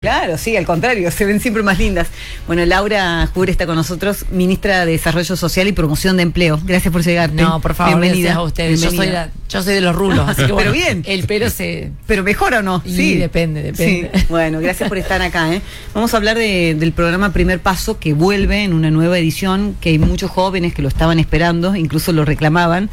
Claro, sí, al contrario, se ven siempre más lindas. Bueno, Laura Jure está con nosotros, ministra de Desarrollo Social y Promoción de Empleo. Gracias por llegarte. No, por favor, bienvenida gracias a ustedes. Yo soy de los rulos, así que pero bueno, bien. el pelo se... Pero mejor o no, sí. Depende. Sí. Bueno, gracias por estar acá. Vamos a hablar del programa Primer Paso, que vuelve en una nueva edición, que hay muchos jóvenes que lo estaban esperando, incluso lo reclamaban.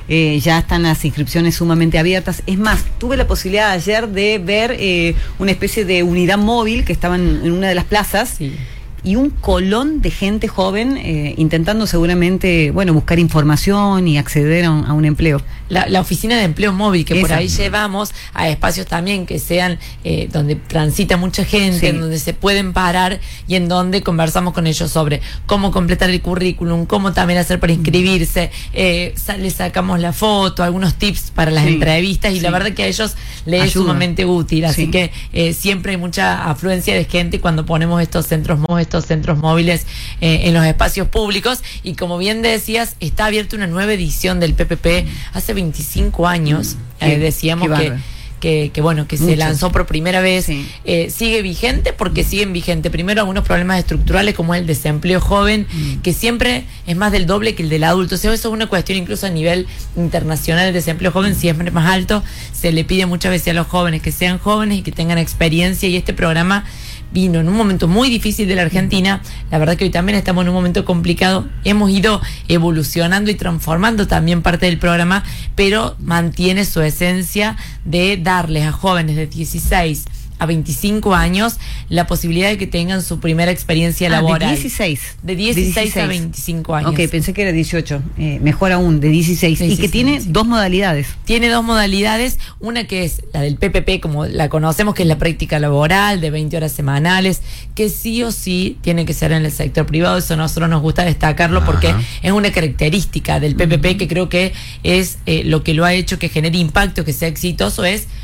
Ya están las inscripciones sumamente abiertas. Es más, tuve la posibilidad ayer de ver una especie de unidad móvil que estaban en una de las plazas. Sí. Y un colón de gente joven intentando seguramente, buscar información y acceder a un empleo. La oficina de empleo móvil que por Esa. ahí llevamos a espacios también que sean donde transita mucha gente, Sí. en donde se pueden parar y en donde conversamos con ellos sobre cómo completar el currículum, cómo también hacer para inscribirse, les sacamos la foto, algunos tips para las Sí. entrevistas y Sí. la verdad que a ellos les es Ayuda. sumamente útil, así Sí. que siempre hay mucha afluencia de gente cuando ponemos estos centros móviles en los espacios públicos. Y como bien decías, está abierta una nueva edición del PPP. Hace 25 años decíamos que se lanzó por primera vez. Sí. Sigue vigente porque siguen vigente primero algunos problemas estructurales como el desempleo joven, que siempre es más del doble que el del adulto. O sea, eso es una cuestión incluso a nivel internacional. El desempleo joven siempre es más alto. Se le pide muchas veces a los jóvenes que sean jóvenes y que tengan experiencia, y este programa vino en un momento muy difícil de la Argentina. La verdad que hoy también estamos en un momento complicado. Hemos ido evolucionando y transformando también parte del programa, pero mantiene su esencia de darles a jóvenes de 16 a 25 años la posibilidad de que tengan su primera experiencia laboral. De 16. De 16 a 25 años. Ok, pensé que era 18. Mejor aún, de 16. Y que tiene dos modalidades. Tiene dos modalidades, una que es la del PPP, como la conocemos, que es la práctica laboral de 20 horas semanales, que sí o sí tiene que ser en el sector privado. Eso a nosotros nos gusta destacarlo porque es una característica del PPP que creo que es lo que lo ha hecho que genere impacto, que sea exitoso,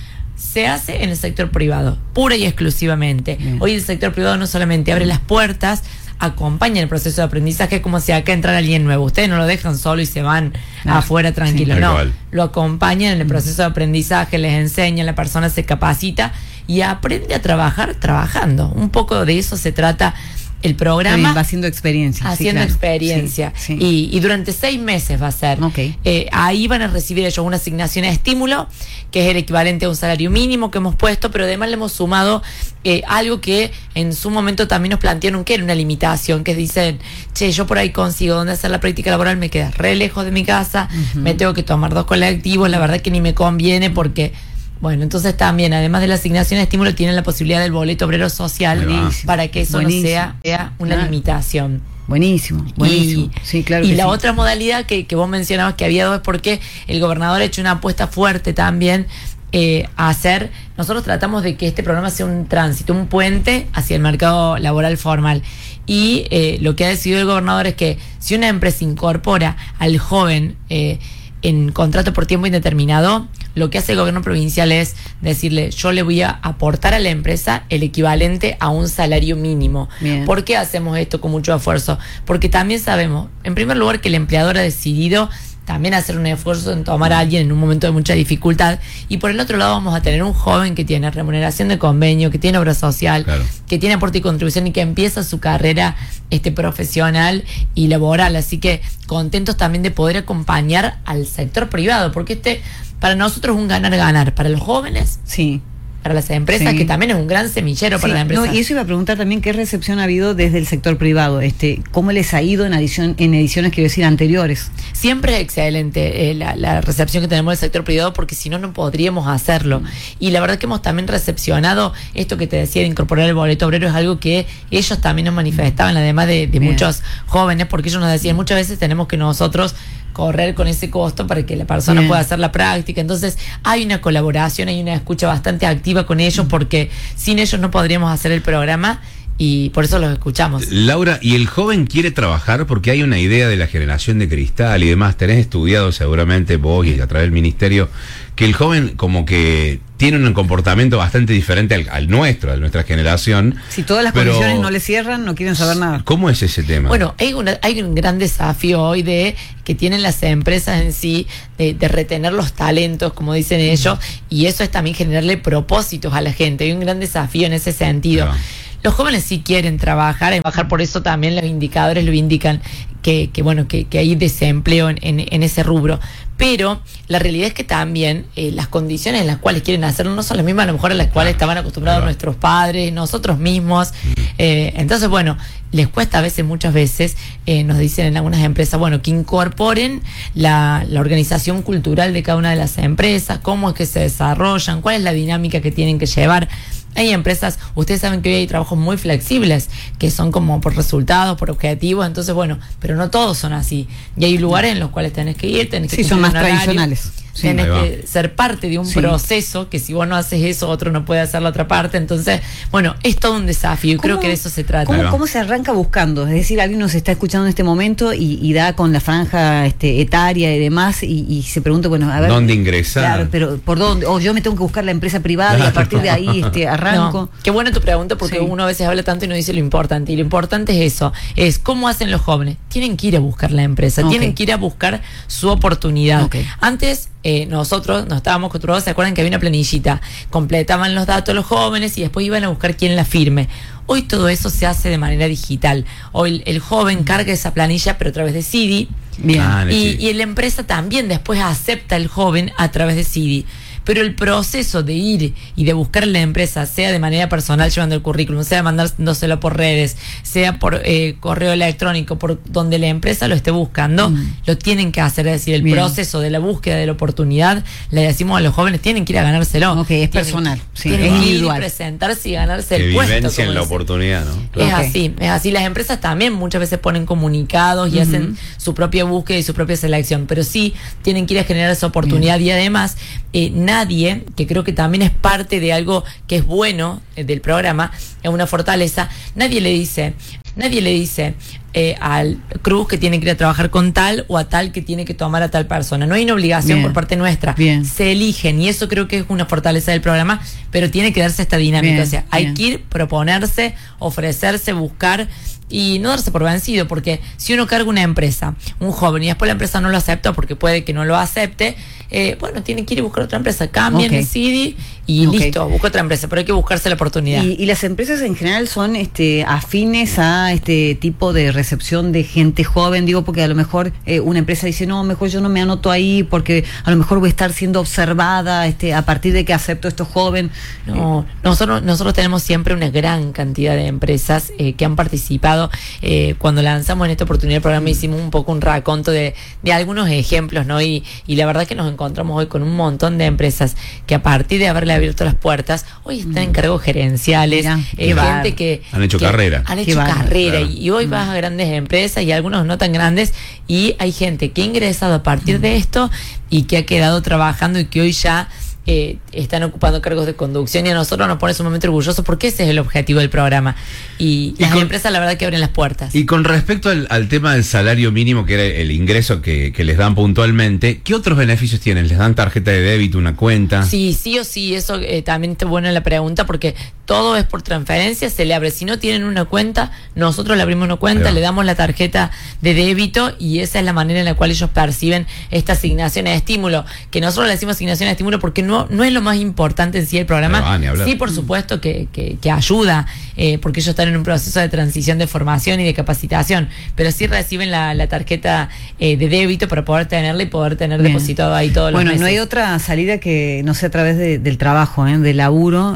se hace en el sector privado, pura y exclusivamente. Hoy el sector privado no solamente abre las puertas, acompaña el proceso de aprendizaje, como si acá entrara alguien nuevo. Ustedes no lo dejan solo y se van afuera tranquilos. Sí, no, igual. lo acompañan en el proceso de aprendizaje, les enseñan, la persona se capacita y aprende a trabajar trabajando. Un poco de eso se trata el programa. Va haciendo experiencia. Haciendo experiencia. Sí. Y durante 6 meses va a ser. Okay. Ahí van a recibir ellos una asignación de estímulo, que es el equivalente a un salario mínimo que hemos puesto, pero además le hemos sumado algo que en su momento también nos plantearon que era una limitación, que dicen, yo por ahí consigo dónde hacer la práctica laboral, me queda re lejos de mi casa, me tengo que tomar 2 colectivos, la verdad que ni me conviene porque... Bueno, entonces también, además de la asignación de estímulo, tienen la posibilidad del boleto obrero social para que eso no sea una limitación. Buenísimo. Sí, claro. Y la otra modalidad que vos mencionabas que había dos es porque el gobernador ha hecho una apuesta fuerte también a hacer. Nosotros tratamos de que este programa sea un tránsito, un puente hacia el mercado laboral formal. Y lo que ha decidido el gobernador es que si una empresa incorpora al joven en contrato por tiempo indeterminado, lo que hace el gobierno provincial es decirle, yo le voy a aportar a la empresa el equivalente a un salario mínimo. Bien. ¿Por qué hacemos esto con mucho esfuerzo? Porque también sabemos, en primer lugar, que el empleador ha decidido también hacer un esfuerzo en tomar a alguien en un momento de mucha dificultad, y por el otro lado vamos a tener un joven que tiene remuneración de convenio, que tiene obra social, que tiene aporte y contribución y que empieza su carrera profesional y laboral, así que contentos también de poder acompañar al sector privado, porque para nosotros es un ganar-ganar, para los jóvenes, sí, para las empresas, que también es un gran semillero para la empresa. Y eso iba a preguntar también, ¿qué recepción ha habido desde el sector privado? ¿Cómo les ha ido en ediciones, quiero decir, anteriores? Siempre es excelente la recepción que tenemos del sector privado, porque si no, no podríamos hacerlo. Y la verdad que hemos también recepcionado esto que te decía de incorporar el boleto obrero, es algo que ellos también nos manifestaban, además de muchos jóvenes, porque ellos nos decían, muchas veces tenemos que nosotros correr con ese costo para que la persona pueda hacer la práctica. Entonces hay una colaboración, hay una escucha bastante activa con ellos, porque sin ellos no podríamos hacer el programa. y por eso los escuchamos. Laura, ¿y el joven quiere trabajar? Porque hay una idea de la generación de cristal y demás. Tenés estudiado seguramente vos y a través del ministerio que el joven como que tiene un comportamiento bastante diferente al nuestro, a nuestra generación. Si todas las condiciones no le cierran, no quieren saber nada. ¿Cómo es ese tema? Bueno, hay un gran desafío hoy que tienen las empresas en sí de retener los talentos, como dicen ellos, y eso es también generarle propósitos a la gente. Hay un gran desafío en ese sentido. Claro. Los jóvenes sí quieren trabajar, por eso también los indicadores lo indican que hay desempleo en ese rubro. Pero la realidad es que también las condiciones en las cuales quieren hacerlo no son las mismas a lo mejor a las cuales estaban acostumbrados nuestros padres, nosotros mismos. Entonces, les cuesta muchas veces, nos dicen en algunas empresas, que incorporen la organización cultural de cada una de las empresas, cómo es que se desarrollan, cuál es la dinámica que tienen que llevar. Hay empresas, ustedes saben que hoy hay trabajos muy flexibles, que son como por resultados, por objetivos, entonces pero no todos son así. Y hay lugares en los cuales tenés que ir, tenés que cumplir, son más tradicionales. Tenés que ser parte de un proceso que si vos no haces eso, otro no puede hacer la otra parte. Entonces, es todo un desafío y creo que de eso se trata. ¿Cómo se arranca buscando? Es decir, alguien nos está escuchando en este momento y da con la franja etaria y demás y se pregunta, a ver... ¿Dónde ingresar? Claro, pero ¿por dónde? O yo me tengo que buscar la empresa privada y a partir de ahí arranco. No, qué buena tu pregunta porque uno a veces habla tanto y no dice lo importante. Y lo importante es eso, es cómo hacen los jóvenes. Tienen que ir a buscar la empresa, tienen que ir a buscar su oportunidad. Antes... nosotros nos estábamos acostumbrados, ¿se acuerdan que había una planillita? Completaban los datos los jóvenes y después iban a buscar quién la firme. Hoy todo eso se hace de manera digital. Hoy el joven carga esa planilla pero a través de CD. Y la empresa también después acepta al joven a través de CD. Pero el proceso de ir y de buscar la empresa, sea de manera personal llevando el currículum, sea mandándoselo por redes, sea por correo electrónico, por donde la empresa lo esté buscando, lo tienen que hacer. Es decir, el proceso de la búsqueda de la oportunidad, le decimos a los jóvenes, tienen que ir a ganárselo. Es personal, tienen que individual. Ir y presentarse y ganarse el puesto. Que vivencien la oportunidad, ¿no? Claro. Es así. Las empresas también muchas veces ponen comunicados y hacen su propia búsqueda y su propia selección, pero sí tienen que ir a generar esa oportunidad. Y además, nadie, que creo que también es parte de algo que es bueno del programa, es una fortaleza, nadie le dice al Cruz que tiene que ir a trabajar con tal o a tal que tiene que tomar a tal persona. No hay una obligación por parte nuestra. Se eligen y eso creo que es una fortaleza del programa, pero tiene que darse esta dinámica. Hay que ir, proponerse, ofrecerse, buscar y no darse por vencido, porque si uno carga una empresa, un joven, y después la empresa no lo acepta porque puede que no lo acepte, tiene que ir a buscar otra empresa, cambien el CD y listo, busca otra empresa, pero hay que buscarse la oportunidad. ¿Y las empresas en general son afines a este tipo de recepción de gente joven? Digo, porque a lo mejor una empresa dice, no, mejor yo no me anoto ahí porque a lo mejor voy a estar siendo observada a partir de que acepto esto joven. No, nosotros tenemos siempre una gran cantidad de empresas que han participado. Cuando lanzamos en esta oportunidad el programa hicimos un poco un raconto de algunos ejemplos, ¿no? Y la verdad que nos encontramos hoy con un montón de empresas que a partir de haberle abierto las puertas hoy están en cargos gerenciales, gente que han hecho carrera. Claro. Y hoy vas a grandes empresas y algunos no tan grandes y hay gente que ha ingresado a partir de esto y que ha quedado trabajando y que hoy ya están ocupando cargos de conducción y a nosotros nos pone sumamente orgullosos porque ese es el objetivo del programa y las empresas la verdad que abren las puertas. Y con respecto al tema del salario mínimo, que era el ingreso que les dan puntualmente, ¿qué otros beneficios tienen? ¿Les dan tarjeta de débito, una cuenta? Sí o sí, eso también está buena la pregunta porque todo es por transferencia, se le abre. Si no tienen una cuenta, nosotros le abrimos una cuenta, le damos la tarjeta de débito y esa es la manera en la cual ellos perciben esta asignación de estímulo, que nosotros le decimos asignación de estímulo porque no es lo más importante en sí el programa. Sí, por supuesto que ayuda, porque ellos están en un proceso de transición de formación y de capacitación, pero sí reciben la tarjeta de débito para poder tenerla y poder tener depositado ahí todos los meses. No hay otra salida que no sea a través del trabajo, del laburo.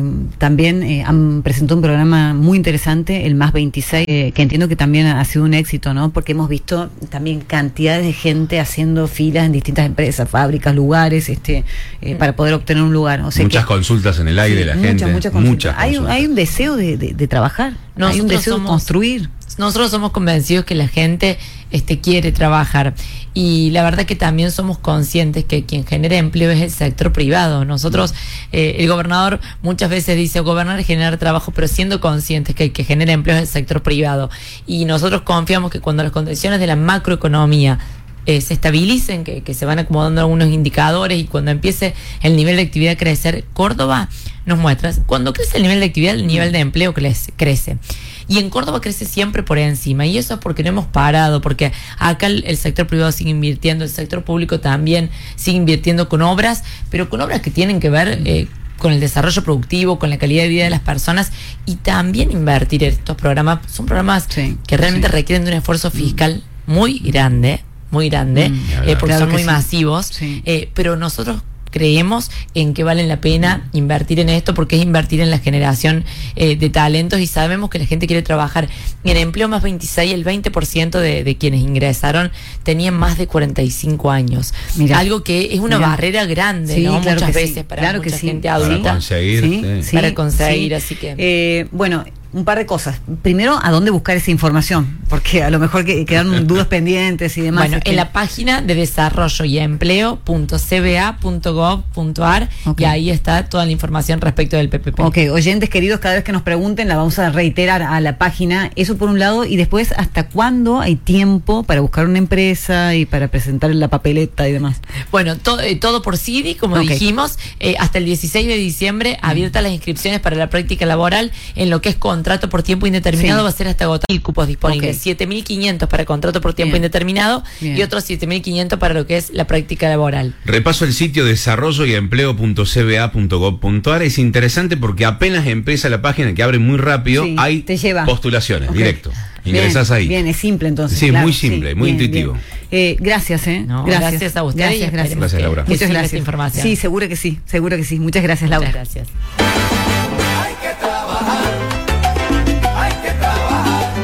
También han presentado un programa muy interesante, el Más 26, que entiendo que también ha sido un éxito, ¿no? Porque hemos visto también cantidades de gente haciendo filas en distintas empresas, fábricas, lugares, para poder obtener un lugar. O sea, muchas consultas en el aire, la gente. Muchas consultas. Hay un deseo de trabajar, hay un deseo de construir. Nosotros somos convencidos que la gente quiere trabajar. Y la verdad que también somos conscientes que quien genera empleo es el sector privado. Nosotros, el gobernador muchas veces dice gobernar es generar trabajo, pero siendo conscientes que el que genera empleo es el sector privado. Y nosotros confiamos que cuando las condiciones de la macroeconomía se estabilicen, que se van acomodando algunos indicadores y cuando empiece el nivel de actividad a crecer, Córdoba nos muestra, cuando crece el nivel de actividad, el nivel de empleo crece. Y en Córdoba crece siempre por encima, y eso es porque no hemos parado, porque acá el sector privado sigue invirtiendo, el sector público también sigue invirtiendo con obras, pero con obras que tienen que ver con el desarrollo productivo, con la calidad de vida de las personas, y también invertir en estos programas. Son programas que realmente requieren de un esfuerzo fiscal muy grande, porque claro son muy sí. masivos, pero nosotros creemos en que vale la pena invertir en esto, porque es invertir en la generación de talentos, y sabemos que la gente quiere trabajar. En empleo más 26, el 20% de quienes ingresaron tenían más de 45 años. Mirá, algo que es una barrera grande, sí, ¿no? Claro, muchas veces para mucha gente adulta. Para conseguir. Para conseguir, así que... bueno, un par de cosas. Primero, ¿a dónde buscar esa información? Porque a lo mejor quedan dudas pendientes y demás. Bueno, en la página de desarrollo y empleo.cba.gov.ar, y ahí está toda la información respecto del PPP. Ok, oyentes queridos, cada vez que nos pregunten la vamos a reiterar a la página. Eso por un lado, y después, ¿hasta cuándo hay tiempo para buscar una empresa y para presentar la papeleta y demás? Bueno, todo por CIDI, como dijimos, hasta el 16 de diciembre, abiertas las inscripciones para la práctica laboral en lo que es contrato por tiempo indeterminado, va a ser hasta agotar 1.000 cupos disponibles, 7.500 para contrato por tiempo indeterminado y otros 7.500 para lo que es la práctica laboral. Repaso el sitio desarrollo y empleo.cba.gov.ar. Es interesante porque apenas empieza la página, que abre muy rápido, hay postulaciones, directo. Ingresás ahí. Bien, es simple entonces. Sí, claro, muy simple, muy intuitivo. Gracias, gracias a ustedes. Gracias, Laura. Muchas gracias. Información. Sí, seguro que sí. Muchas gracias, Laura. Muchas gracias.